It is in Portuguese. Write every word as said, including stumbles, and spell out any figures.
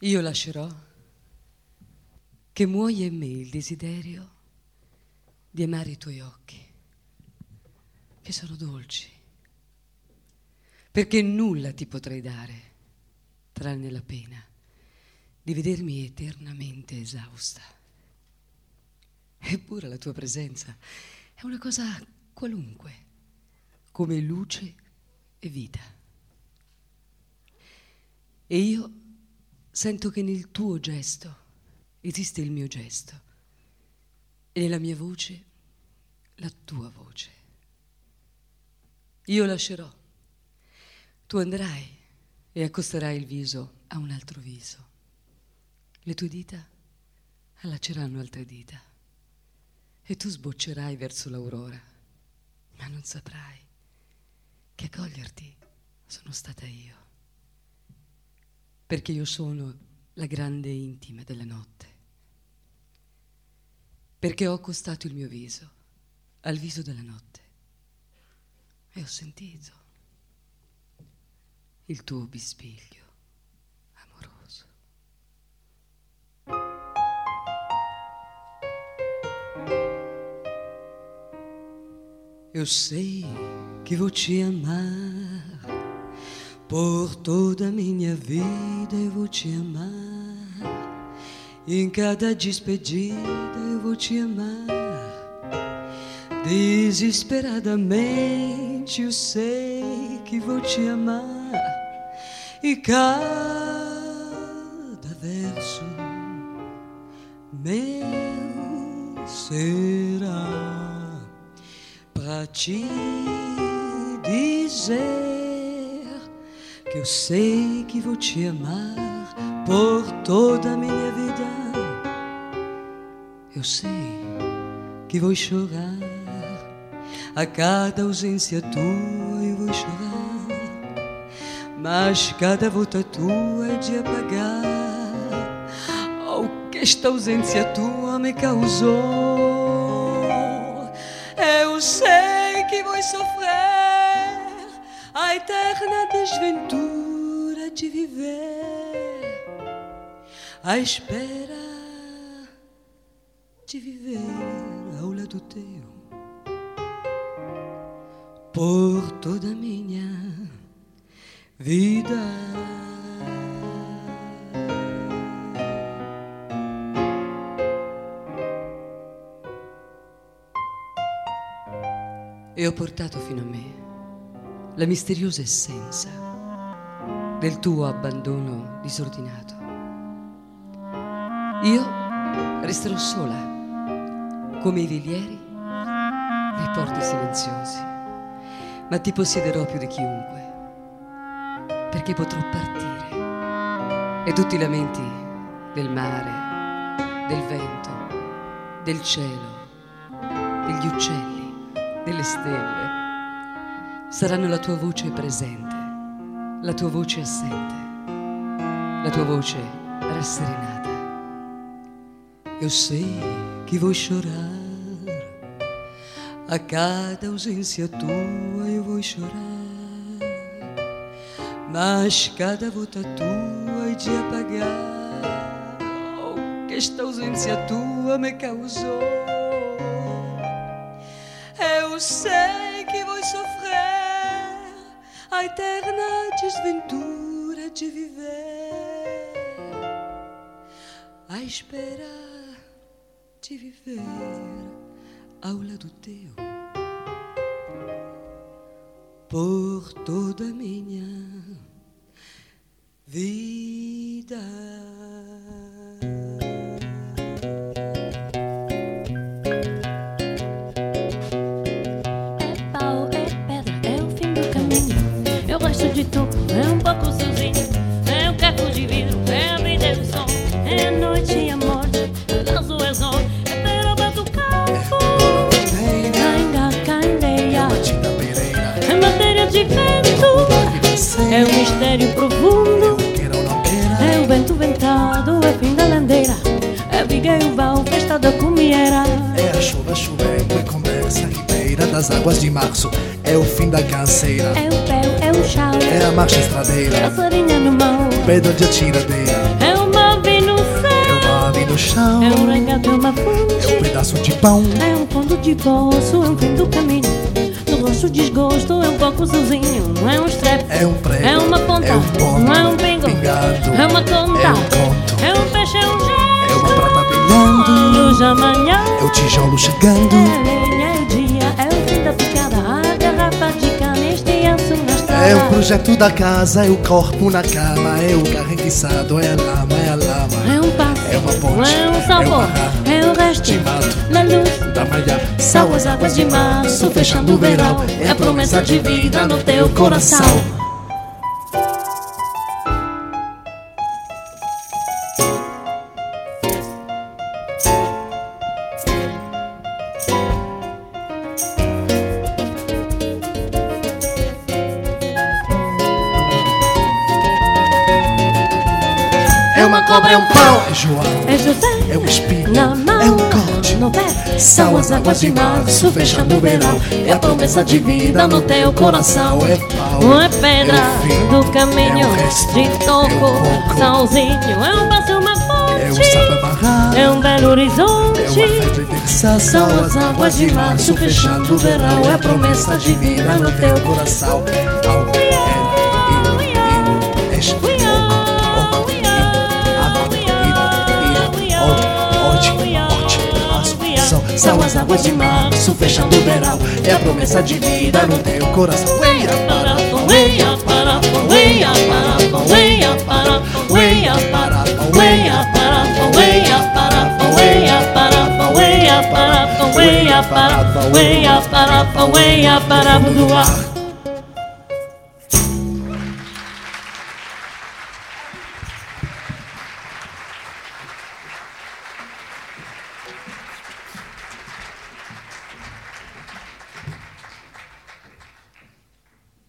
Io lascerò che muoia in me il desiderio di amare i tuoi occhi, che sono dolci, perché nulla ti potrei dare, tranne la pena di vedermi eternamente esausta. Eppure la tua presenza è una cosa qualunque, come luce e vita. E io sento che nel tuo gesto esiste il mio gesto e nella mia voce la tua voce. Io lascerò, tu andrai e accosterai il viso a un altro viso. Le tue dita allacceranno altre dita e tu sboccerai verso l'aurora, ma non saprai che a coglierti sono stata io. Perché io sono la grande intima della notte. Perché ho accostato il mio viso al viso della notte e ho sentito il tuo bisbiglio amoroso. Eu sei que vou te amar. Por toda a minha vida eu vou te amar. Em cada despedida eu vou te amar. Desesperadamente eu sei que vou te amar. E cada verso meu será pra te dizer que eu sei que vou te amar por toda a minha vida. Eu sei que vou chorar a cada ausência tua, eu vou chorar, mas cada volta tua é de apagar o que esta ausência tua me causou. Eu sei que vou sofrer a eterna desventura de viver à espera de viver ao lado teu por toda a minha vida. E ho portato fino a me la misteriosa essenza del tuo abbandono disordinato. Io resterò sola, come i velieri nei porti silenziosi, ma ti possederò più di chiunque, perché potrò partire e tutti i lamenti del mare, del vento, del cielo, degli uccelli, delle stelle saranno la tua voce presente, la tua voce assente, la tua voce rasserenata. Eu sei que vou chorar a cada ausência tua, eu vou chorar, mas cada volta tua é de apagar o que esta ausência tua me causou. Eu sei que vou sofrer a eterna desventura de viver à espera de viver ao lado teu por toda a minha vida. De topo, é um pouco sozinho, é um caco de vidro, é a vida e o som, é a noite e a morte, das duas horas, é peroba do campo, cainga, candeia, é matéria de vento, é um mistério profundo, é o vento ventado, é fim da landeira, é viga e o val, festa da comieira, é a chuva chovendo e conversa ribeira das águas de março, é o fim da canseira, é o pé, é o chão, é a marcha estradeira, é a farinha no mão, pedra de atiradeira, é o mar. do chão. É um regado, é uma fonte. É um pedaço de pão. É um fundo de poço, é um fim do caminho. No rosto desgosto, é um coco sozinho. Não é um strep, É um prego. é uma ponta. É um ponto. Não é um pingo, Pingado. é uma conta. É um conto. É um peixe, é um É uma gesto. prata brilhando. Luz amanhã. É o tijolo chegando. É a lenha, é o dia, é o fim da picada. A garrafa de cana, este aço na estrada. É o projeto da casa, é o corpo na cama. É o carro enguiçado, é a lama, é a lama. É um passo, É uma ponte. é um sabor, É uma rama. é o resto De mato. na luz. Da manhã. São as águas de março, fechando o verão. É a promessa de vida no teu coração. É uma cobra, é um pau. É João. É José É um espinho. na mão, É um corte. no pé. São as águas de março, fechando o verão. É a promessa de vida no teu coração. É pau. Não é pedra É o fim. do caminho, É o resto. de toco, É um pouco. sozinho. É um passo, uma É um fonte. sapo amarrado. É um belo horizonte. É uma febre densa. São as águas de março, fechando o verão. É a promessa de vida no teu coração. Au, é, i, i, es, oco, oco, i, ama, i, i, o, ote, ote, aço, são, são as águas de março, fechando o verão. É a promessa de vida no teu coração. Uia, para, uia, para, uia, para, uia, para, uia, para, uia, para, uia, para, uia, para, uia, para, uia, para, uia, para, uia, para, uia, para,